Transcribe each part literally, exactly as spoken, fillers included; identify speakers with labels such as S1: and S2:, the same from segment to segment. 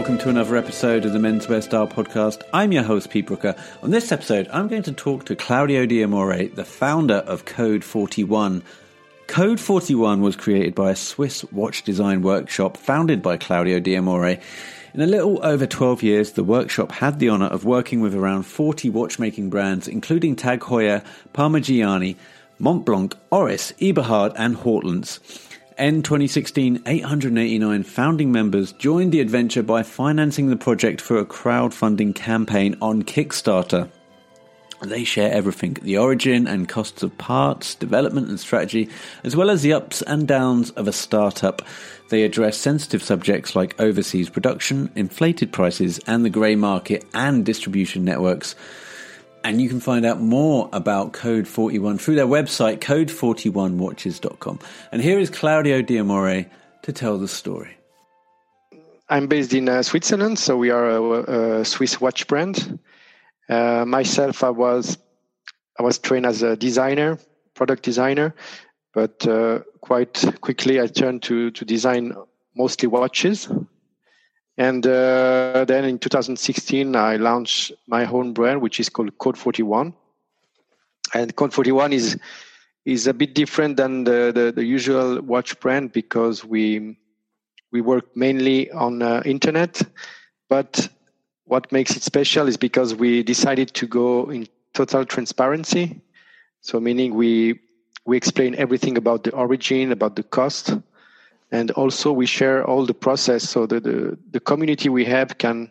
S1: welcome to another episode of the Menswear Style Podcast. I'm your host, Pete Brooker. On this episode, I'm going to talk to Claudio D'Amore, the founder of Code forty-one. Code forty-one was created by a Swiss watch design workshop founded by Claudio D'Amore. In a little over twelve years, the workshop had the honour of working with around forty watchmaking brands, including Tag Heuer, Parmigiani, Montblanc, Oris, Eberhard and Hortlands. In twenty sixteen, eight hundred eighty-nine founding members joined the adventure by financing the project through a crowdfunding campaign on Kickstarter. They share everything, the origin and costs of parts, development and strategy, as well as the ups and downs of a startup. They address sensitive subjects like overseas production, inflated prices, and the grey market and distribution networks. And you can find out more about Code forty-one through their website, code forty-one watches dot com. And here is Claudio D'Amore to tell the story.
S2: I'm based in uh, Switzerland, so we are a, a Swiss watch brand. Uh, myself, I was I was trained as a designer, product designer, but uh, quite quickly I turned to, to design mostly watches. And uh, then in two thousand sixteen, I launched my own brand, which is called Code forty-one. And Code forty-one is is a bit different than the, the, the usual watch brand because we we work mainly on uh, internet. But what makes it special is because we decided to go in total transparency. So meaning we we explain everything about the origin, about the cost. And also we share all the process so that the, the community we have can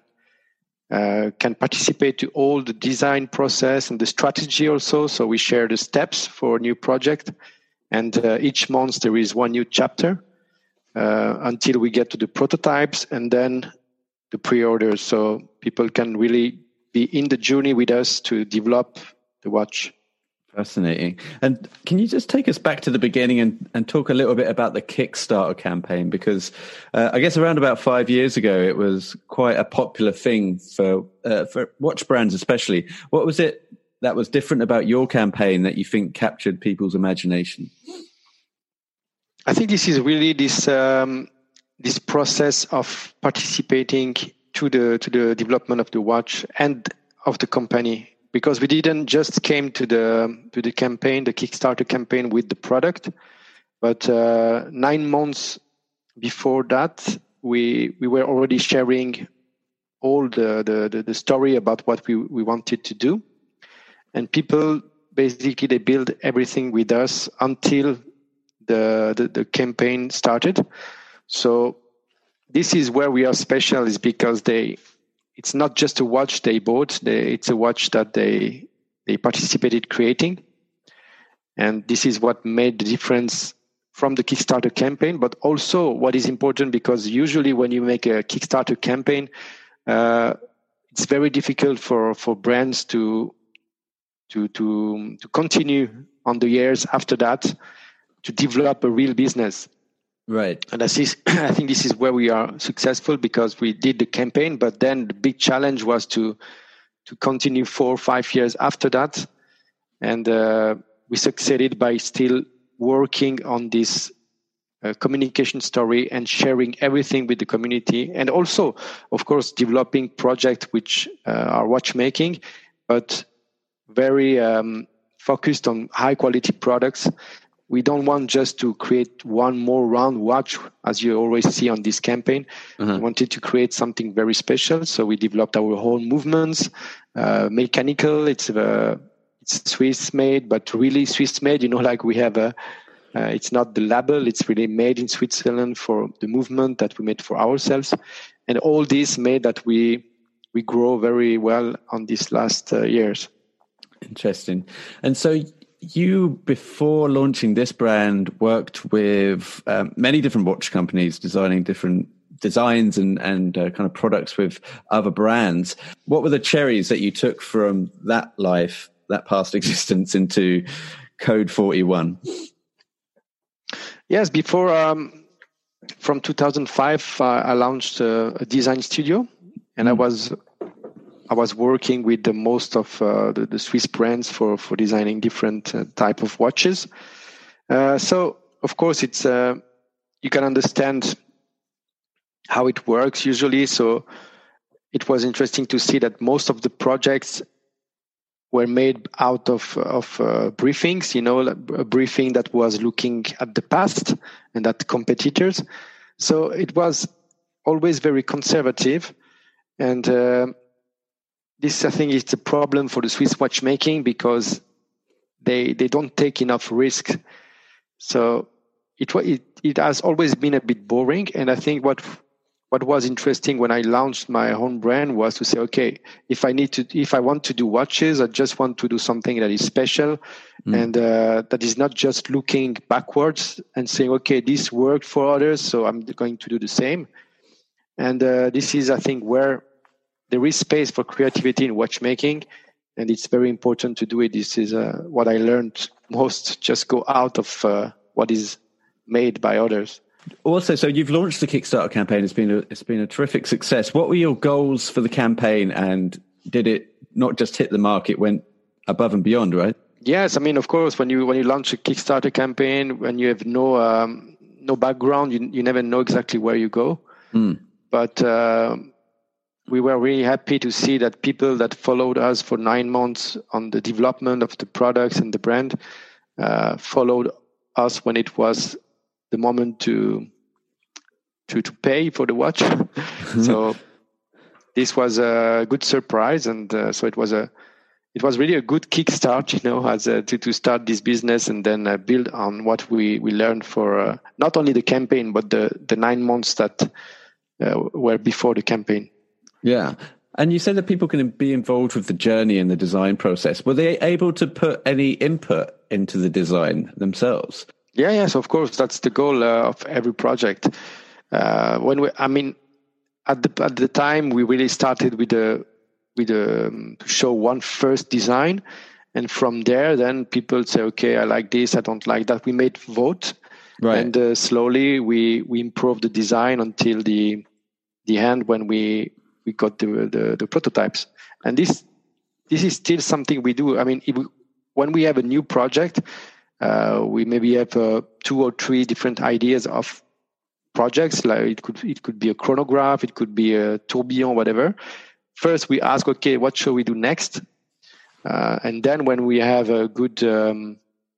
S2: uh, can participate to all the design process and the strategy also. So we share the steps for a new project. And uh, each month there is one new chapter uh, until we get to the prototypes and then the pre-orders. So people can really be in the journey with us to develop the watch.
S1: Fascinating. And can you just take us back to the beginning and, and talk a little bit about the Kickstarter campaign? Because uh, I guess around about five years ago, it was quite a popular thing for uh, for watch brands especially. What was it that was different about your campaign that you think captured people's imagination?
S2: I think this is really this um, this process of participating to the to the development of the watch and of the company. Because we didn't just came to the to the campaign, the Kickstarter campaign with the product, but uh, nine months before that, we we were already sharing all the the, the, the story about what we, we wanted to do, and people basically they build everything with us until the the, the campaign started. So this is where we are special, is because they. It's not just a watch they bought. They, it's a watch that they they participated creating. And this is what made the difference from the Kickstarter campaign. But also what is important, because usually when you make a Kickstarter campaign, uh, it's very difficult for, for brands to, to, to, to continue on the years after that to develop a real business.
S1: Right.
S2: And I, see, I think this is where we are successful because we did the campaign, but then the big challenge was to to continue four or five years after that. And uh, we succeeded by still working on this uh, communication story and sharing everything with the community. And also, of course, developing projects which uh, are watchmaking, but very um, focused on high quality products. We don't want just to create one more round watch, as you always see on this campaign. Uh-huh. We wanted to create something very special, so we developed our own movements, uh, mechanical. It's uh, it's Swiss made, but really Swiss made. You know, like we have a. Uh, it's not the label; it's really made in Switzerland for the movement that we made for ourselves, and all this made that we we grow very well on these last uh, years.
S1: Interesting, and so. You, before launching this brand, worked with um, many different watch companies designing different designs and, and uh, kind of products with other brands. What were the cherries that you took from that life, that past existence, into Code forty-one?
S2: Yes, before, um, from two thousand five, uh, I launched a, a design studio, and mm. I was I was working with the most of uh, the, the Swiss brands for, for designing different uh, type of watches. Uh, so, of course, it's uh, you can understand how it works usually. So it was interesting to see that most of the projects were made out of of uh, briefings, you know, a briefing that was looking at the past and at competitors. So it was always very conservative, and uh, this, I think, is the problem for the Swiss watchmaking, because they they don't take enough risk. So it it it has always been a bit boring, and I think what. What was interesting when I launched my own brand was to say, okay, if I need to, if I want to do watches, I just want to do something that is special, mm. and uh, that is not just looking backwards and saying, okay, this worked for others, so I'm going to do the same. And uh, this is, I think, where there is space for creativity in watchmaking, and it's very important to do it. This is uh, what I learned most. Just go out of uh, what is made by others.
S1: Also, so you've launched the Kickstarter campaign. It's been a, it's been a terrific success. What were your goals for the campaign, and did it not just hit the mark, it went above and beyond, right?
S2: Yes, I mean, of course, when you when you launch a Kickstarter campaign, when you have no um, no background, you you never know exactly where you go. Mm. But uh, we were really happy to see that people that followed us for nine months on the development of the products and the brand uh, followed us when it was the moment to to to pay for the watch. So this was a good surprise, and uh, so it was a it was really a good kickstart, you know, as a, to to start this business and then uh, build on what we we learned for uh, not only the campaign but the the nine months that uh, were before the campaign.
S1: Yeah. And you said that people can be involved with the journey and the design process. Were they able to put any input into the design themselves?
S2: Yeah, yes, of course. That's the goal uh, of every project. Uh, when we, I mean, at the at the time, we really started with a with a um, to show one first design, and from there, then people say, okay, I like this, I don't like that. We made vote, right, and uh, slowly we we improved the design until the the end when we we got the the, the prototypes. And this this is still something we do. I mean, if we, when we have a new project. Uh, we maybe have uh, two or three different ideas of projects. Like it could it could be a chronograph, it could be a tourbillon, whatever. First, we ask, okay, what shall we do next? Uh, and then, when we have a good um,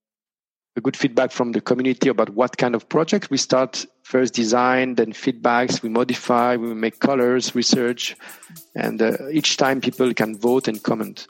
S2: a good feedback from the community about what kind of project, we start first design, then feedbacks. We modify, we make colors, research, and uh, each time people can vote and comment.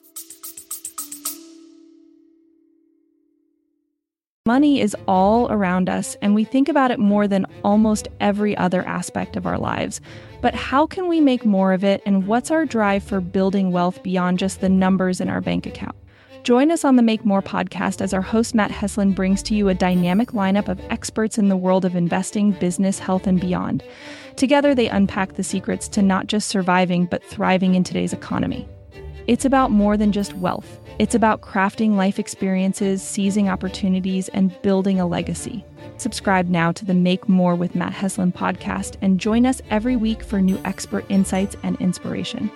S3: Money is all around us, and we think about it more than almost every other aspect of our lives. But how can we make more of it, and what's our drive for building wealth beyond just the numbers in our bank account? Join us on the Make More podcast as our host Matt Heslin brings to you a dynamic lineup of experts in the world of investing, business, health, and beyond. Together, they unpack the secrets to not just surviving, but thriving in today's economy. It's about more than just wealth. It's about crafting life experiences, seizing opportunities, and building a legacy. Subscribe now to the Make More with Matt Heslin podcast and join us every week for new expert insights and inspiration.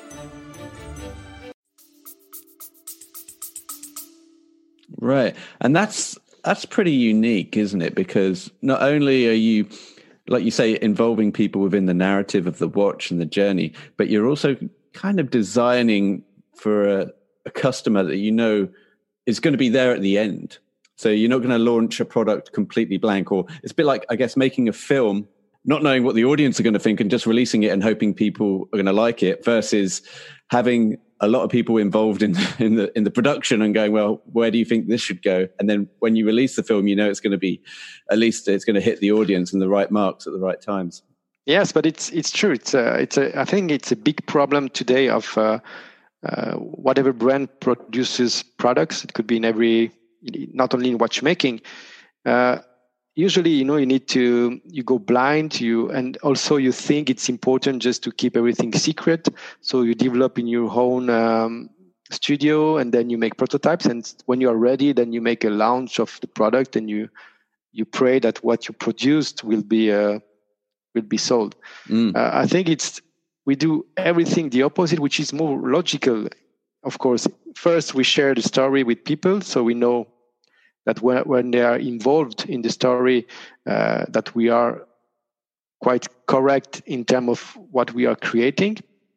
S1: Right. And that's that's pretty unique, isn't it? Because not only are you, like you say, involving people within the narrative of the watch and the journey, but you're also kind of designing for a, a customer that you know is going to be there at the end. So you're not going to launch a product completely blank, or it's a bit like, I guess, making a film, not knowing what the audience are going to think and just releasing it and hoping people are going to like it, versus having a lot of people involved in, in the in the production and going, well, where do you think this should go? And then when you release the film, you know it's going to be, at least it's going to hit the audience and the right marks at the right times.
S2: Yes, but it's it's true. It's a, it's a, I think it's a big problem today of uh, uh, whatever brand produces products. It could be in every, not only in watchmaking. Uh, usually, you know, you need to, you go blind, you, and also you think it's important just to keep everything secret. So you develop in your own um, studio, and then you make prototypes. And when you are ready, then you make a launch of the product, and you you pray that what you produced will be uh, will be sold. Mm. Uh, I think it's we do everything the opposite, which is more logical. Of course, first we share the story with people, so we know that when, when they are involved in the story, uh, that we are quite correct in terms of what we are creating.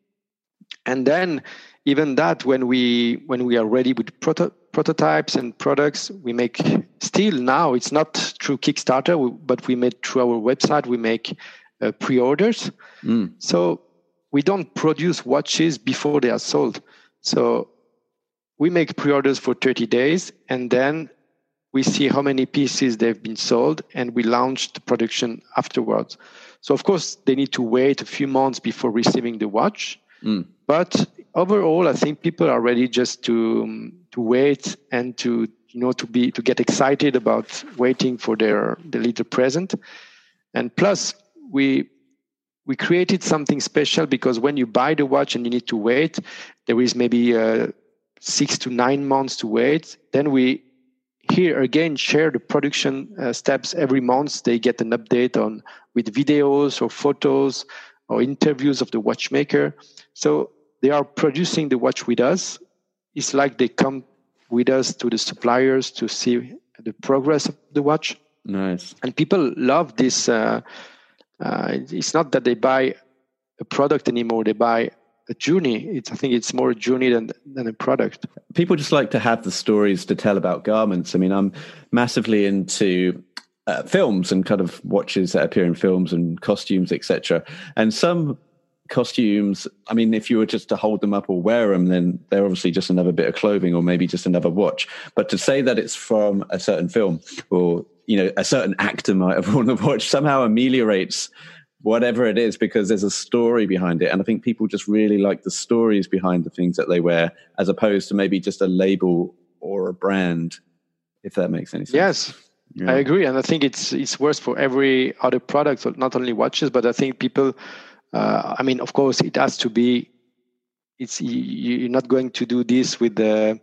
S2: And then even that, when we when we are ready with proto- prototypes and products, we make still now, it's not through Kickstarter, but we made through our website, we make uh, pre-orders. Mm. So we don't produce watches before they are sold. So we make pre-orders for thirty days, and then we see how many pieces they've been sold, and we launch the production afterwards. So of course, they need to wait a few months before receiving the watch. Mm. But overall, I think people are ready just to um, to wait and to you know to be to get excited about waiting for their the little present. And plus, we we created something special, because when you buy the watch and you need to wait, there is maybe uh, six to nine months to wait. Then we here again share the production uh, steps every month. They get an update on with videos or photos or interviews of the watchmaker. So they are producing the watch with us. It's like they come with us to the suppliers to see the progress of the watch.
S1: Nice.
S2: And people love this. Uh, uh, it's not that they buy a product anymore. They buy a journey. It's, I think it's more a journey than, than a product.
S1: People just like to have the stories to tell about garments. I mean, I'm massively into uh, films and kind of watches that appear in films and costumes, et cetera. And some costumes, I mean, if you were just to hold them up or wear them, then they're obviously just another bit of clothing or maybe just another watch. But to say that it's from a certain film, or, you know, a certain actor might have worn the watch, somehow ameliorates whatever it is, because there's a story behind it. And I think people just really like the stories behind the things that they wear, as opposed to maybe just a label or a brand, if that makes any sense.
S2: Yes, yeah. I agree. And I think it's it's worse for every other product, so not only watches, but I think people, uh, I mean, of course, it has to be, it's you, you're not going to do this with the,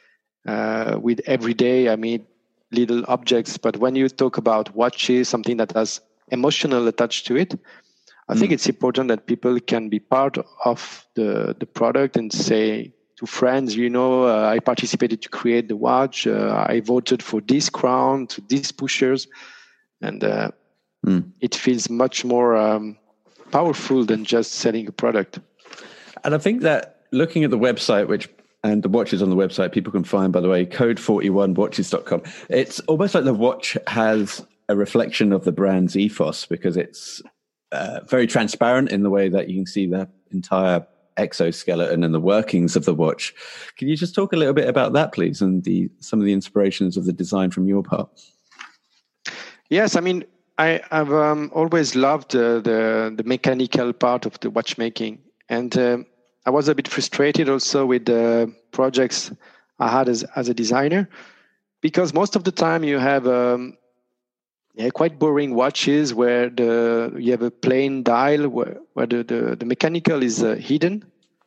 S2: uh, with everyday, I mean, little objects. But when you talk about watches, something that has emotional attached to it, I mm. think it's important that people can be part of the the product and say to friends, you know, uh, I participated to create the watch. Uh, I voted for this crown, to these pushers, and uh, mm. it feels much more um, powerful than just selling a product.
S1: And I think that looking at the website, which and the watches on the website, people can find, by the way, code forty-one watches dot com. It's almost like the watch has a reflection of the brand's ethos, because it's uh, very transparent in the way that you can see the entire exoskeleton and the workings of the watch. Can you just talk a little bit about that, please, and the some of the inspirations of the design from your part?
S2: Yes, I mean, I, I've um, always loved uh, the the mechanical part of the watchmaking, and uh, I was a bit frustrated also with the projects I had as as a designer, because most of the time you have um, yeah, quite boring watches where the you have a plain dial where, where the, the, the mechanical is uh, hidden.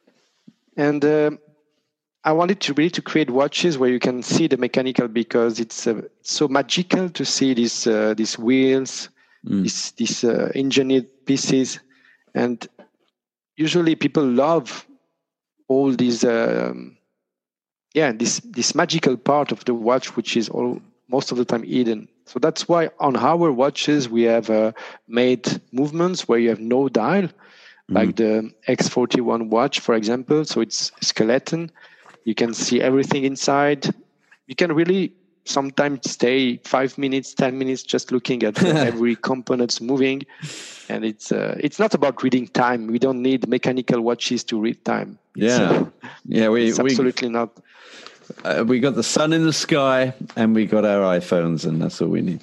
S2: And uh, I wanted to really to create watches where you can see the mechanical, because it's uh, so magical to see these uh, these wheels, mm. these these uh, engineered pieces. And usually people love all these um, yeah this this magical part of the watch, which is all most of the time hidden. So that's why on our watches we have uh, made movements where you have no dial, mm-hmm. like the X forty-one watch, for example. So it's a skeleton. You can see everything inside. You can really sometimes stay five minutes, ten minutes just looking at uh, every components moving. And it's uh, it's not about reading time. We don't need mechanical watches to read time.
S1: Yeah,
S2: so,
S1: yeah, we
S2: it's absolutely
S1: we...
S2: not.
S1: Uh, we got the sun in the sky, and we got our iPhones, and that's all we need.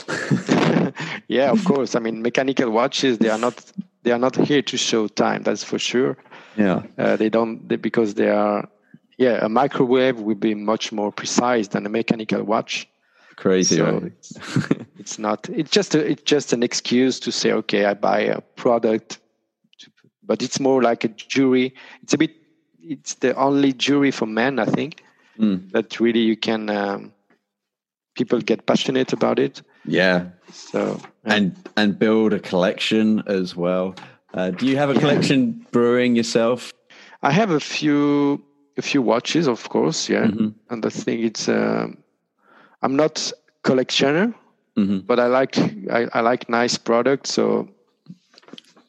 S2: Yeah, of course. I mean, mechanical watches, they are not they are not here to show time. That's for sure.
S1: Yeah,
S2: uh, they don't they, because they are. Yeah, a microwave will be much more precise than a mechanical watch.
S1: Crazy,
S2: so
S1: right?
S2: it's, it's not. It's just a, it's just an excuse to say, okay, I buy a product, but it's more like a jewelry. It's a bit. It's the only jewelry for men, I think. Mm. That really you can um, people get passionate about it.
S1: Yeah.
S2: So
S1: yeah. and and build a collection as well. Uh, do you have a collection yeah. brewing yourself?
S2: I have a few a few watches, of course. Yeah, mm-hmm. and I think it's. Uh, I'm not collectioner, mm-hmm. but I like I, I like nice products. So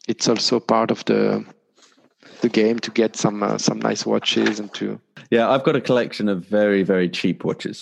S2: it's also part of the the game to get some uh, some nice watches and to.
S1: Yeah, I've got a collection of very, very cheap watches.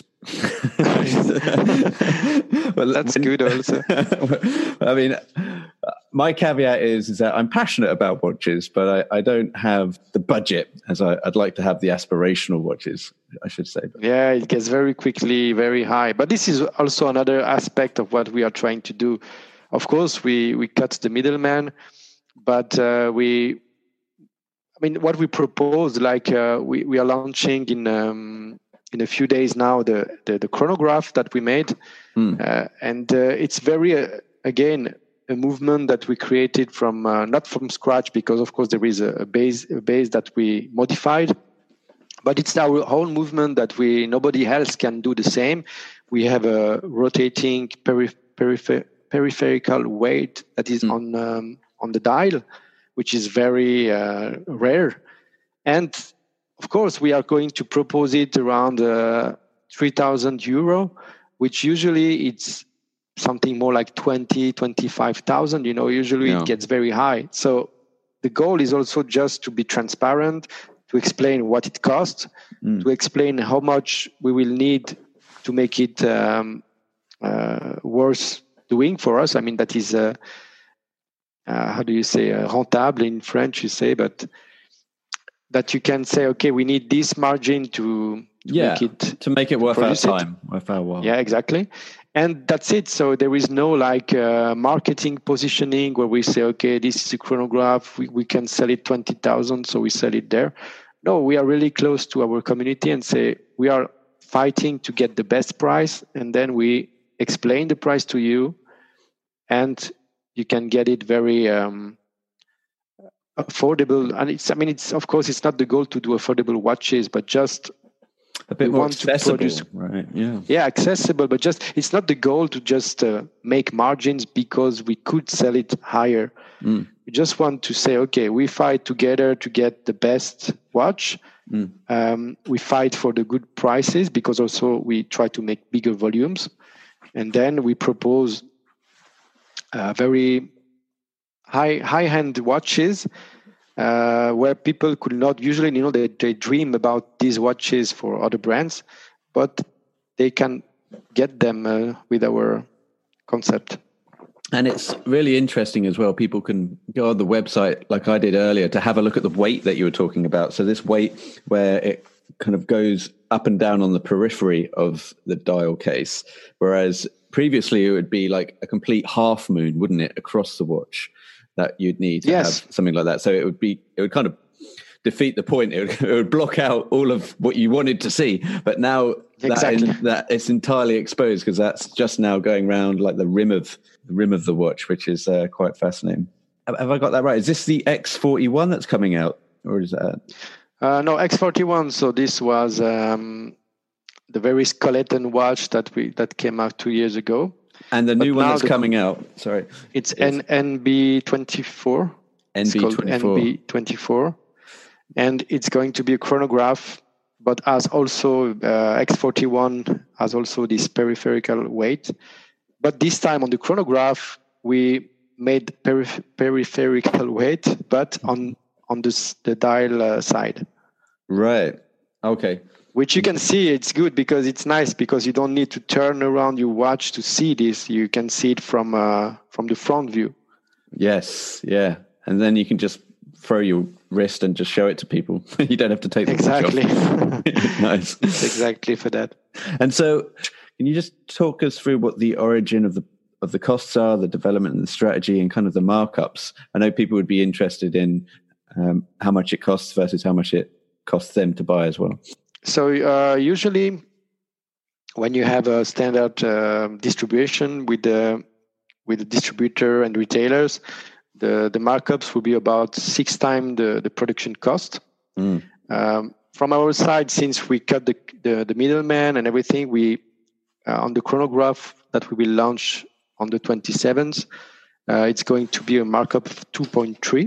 S2: Well, that's when, good also.
S1: I mean, my caveat is, is that I'm passionate about watches, but I, I don't have the budget as I, I'd like to have the aspirational watches, I should say.
S2: Yeah, it gets very quickly very high. But this is also another aspect of what we are trying to do. Of course, we, we cut the middleman, but uh, we... I mean, what we propose, like uh, we, we are launching in um, in a few days now, the, the, the chronograph that we made. Mm. Uh, and uh, it's very, uh, again, a movement that we created from, uh, not from scratch, because of course there is a, a base a base that we modified. But it's our whole movement that we nobody else can do the same. We have a rotating peri- peripher- peripheral weight that is mm. on um, on the dial, which is very uh, rare. And of course, we are going to propose it around uh, three thousand euro, which usually it's something more like twenty, twenty-five thousand. You know, usually yeah. it gets very high. So the goal is also just to be transparent, to explain what it costs, mm. to explain how much we will need to make it um, uh, worth doing for us. I mean, that is... Uh, Uh, how do you say uh, rentable in French? You say, but that you can say, okay, we need this margin to, to
S1: yeah,
S2: make it
S1: to make it worth our time, it. worth our while.
S2: Yeah, exactly, and that's it. So there is no like uh, marketing positioning where we say, okay, this is a chronograph, we, we can sell it twenty thousand, so we sell it there. No, we are really close to our community and say we are fighting to get the best price, and then we explain the price to you, and you can get it very um, affordable. And it's, I mean, it's, of course, it's not the goal to do affordable watches, but just
S1: a bit more accessible, produce, right? Yeah.
S2: Yeah, accessible, but just, it's not the goal to just uh, make margins because we could sell it higher. Mm. We just want to say, okay, we fight together to get the best watch. Mm. Um, we fight for the good prices because also we try to make bigger volumes. And then we propose Uh, very high high-end watches uh, where people could not usually, you know, they, they dream about these watches for other brands, but they can get them uh, with our concept.
S1: And it's really interesting as well. People can go on the website, like I did earlier, to have a look at the weight that you were talking about. So this weight where it kind of goes up and down on the periphery of the dial case, whereas previously it would be like a complete half moon, wouldn't it, across the watch that you'd need to
S2: yes.
S1: have something like that. So it would be, it would kind of defeat the point. It would, it would block out all of what you wanted to see. But now
S2: exactly.
S1: that, that it's entirely exposed because that's just now going around like the rim of the rim of the watch, which is uh, quite fascinating. Have, have I got that right? Is this the X forty-one that's coming out, or is that?
S2: Uh, no, X forty-one. So this was um, the very skeleton watch that we that came out two years ago.
S1: And the new but one that's the, coming out, sorry.
S2: It's N B twenty-four.
S1: N B twenty-four.
S2: N B twenty-four. And it's going to be a chronograph, but as also uh, X forty-one has also this peripheral weight. But this time on the chronograph, we made perif- peripheral weight, but on on this, the dial uh, side.
S1: Right. Okay.
S2: Which you can see, it's good because it's nice because you don't need to turn around your watch to see this. You can see it from uh, from the front view.
S1: Yes. Yeah. And then you can just throw your wrist and just show it to people. You don't have to take the
S2: exactly.
S1: watch off. Nice.
S2: It's exactly for that.
S1: And so, can you just talk us through what the origin of the of the costs are, the development and the strategy, and kind of the markups? I know people would be interested in um, how much it costs versus how much it costs them to buy as well.
S2: So uh, usually, when you have a standard uh, distribution with the with the distributor and retailers, the the markups will be about six times the, the production cost. Mm. Um, from our side, since we cut the the, the middleman and everything, we uh, on the chronograph that we will launch on the twenty-seventh, uh, it's going to be a markup of two point three.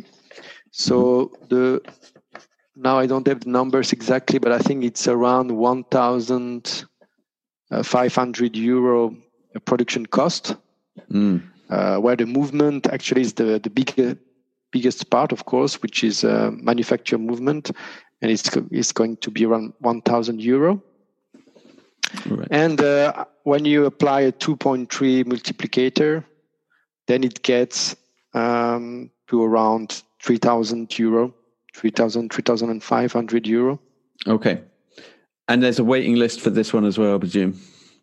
S2: So the now I don't have the numbers exactly, but I think it's around one thousand five hundred euro production cost, mm. uh, where the movement actually is the the bigger biggest part, of course, which is uh, manufacturer movement, and it's it's going to be around one thousand euro.
S1: Right.
S2: And uh, when you apply a two point three multiplicator, then it gets um, to around three thousand euro, three thousand, three thousand five hundred euro.
S1: Okay. And there's a waiting list for this one as well, I presume?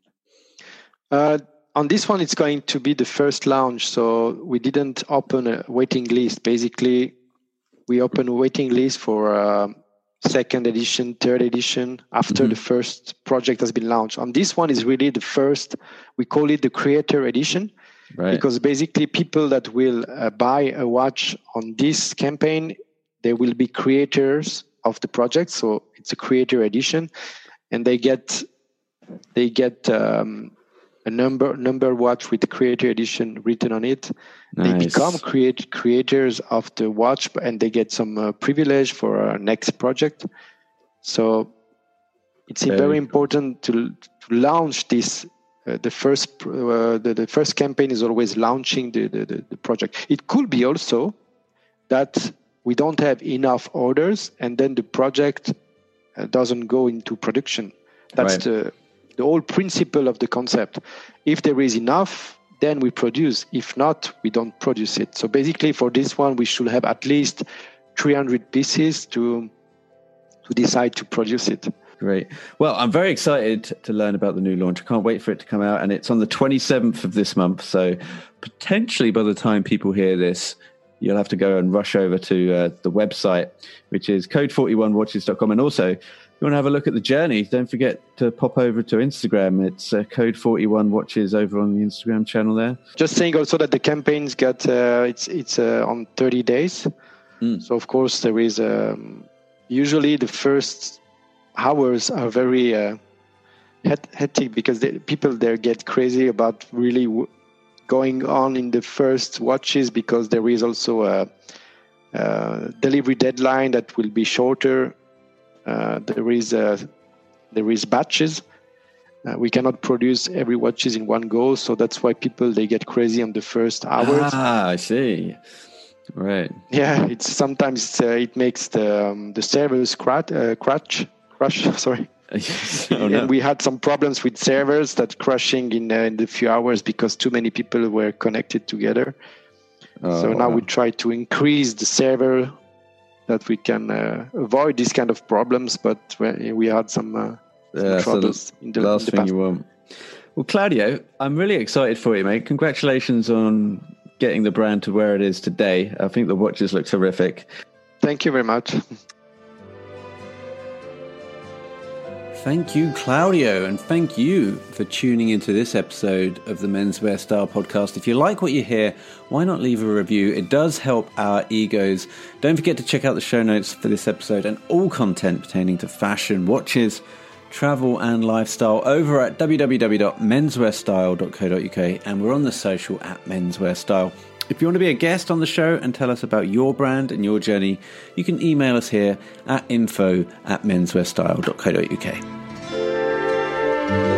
S2: Uh, on this one, it's going to be the first launch. So we didn't open a waiting list. Basically, we open a waiting list for uh, second edition, third edition, after mm-hmm. the first project has been launched. On this one is really the first, we call it the creator edition. Right. Because basically people that will uh, buy a watch on this campaign, they will be creators of the project. So it's a creator edition, and they get they get um, a number number watch with the creator edition written on it. Nice. They become create creators of the watch, and they get some uh, privilege for our next project. So it's very, very important to to launch this. Uh, the first uh, the, the first campaign is always launching the, the, the project. It could be also that we don't have enough orders, and then the project uh, doesn't go into production. That's right. the the whole principle of the concept. If there is enough, then we produce. If not, we don't produce it. So basically, for this one, we should have at least three hundred pieces to to decide to produce it.
S1: Great. Well, I'm very excited to learn about the new launch. I can't wait for it to come out. And it's on the twenty-seventh of this month. So potentially by the time people hear this, you'll have to go and rush over to uh, the website, which is code forty-one watches dot com. And also, if you want to have a look at the journey, don't forget to pop over to Instagram. It's uh, Code forty-one Watches over on the Instagram channel there.
S2: Just saying also that the campaign's got, uh, it's, it's uh, on thirty days. Mm. So, of course, there is um, usually the first hours are very uh, hectic because they, people there get crazy about really w- going on in the first watches, because there is also a, a delivery deadline that will be shorter. Uh, there is a, there is batches. Uh, we cannot produce every watches in one go, so that's why people they get crazy on the first hours.
S1: Ah, I see. Right.
S2: Yeah, it's sometimes uh, it makes the um, the servers crash. Uh, crash. Crash, sorry. oh, no. And we had some problems with servers that crashing in, uh, in the few hours because too many people were connected together. Oh, so now wow. we try to increase the server that we can uh, avoid these kind of problems, but we had some, uh, some
S1: yeah,
S2: troubles
S1: so the
S2: in the,
S1: last
S2: in the
S1: thing
S2: past.
S1: You want. Well, Claudio, I'm really excited for you, mate. Congratulations on getting the brand to where it is today. I think the watches look terrific.
S2: Thank you very much.
S1: Thank you, Claudio, and thank you for tuning into this episode of the Menswear Style Podcast. If you like what you hear, why not leave a review? It does help our egos. Don't forget to check out the show notes for this episode and all content pertaining to fashion, watches, travel and lifestyle over at w w w dot menswear style dot co dot u k, and we're on the social at Menswear Style. If you want to be a guest on the show and tell us about your brand and your journey, you can email us here at info at menswear style dot co dot u k.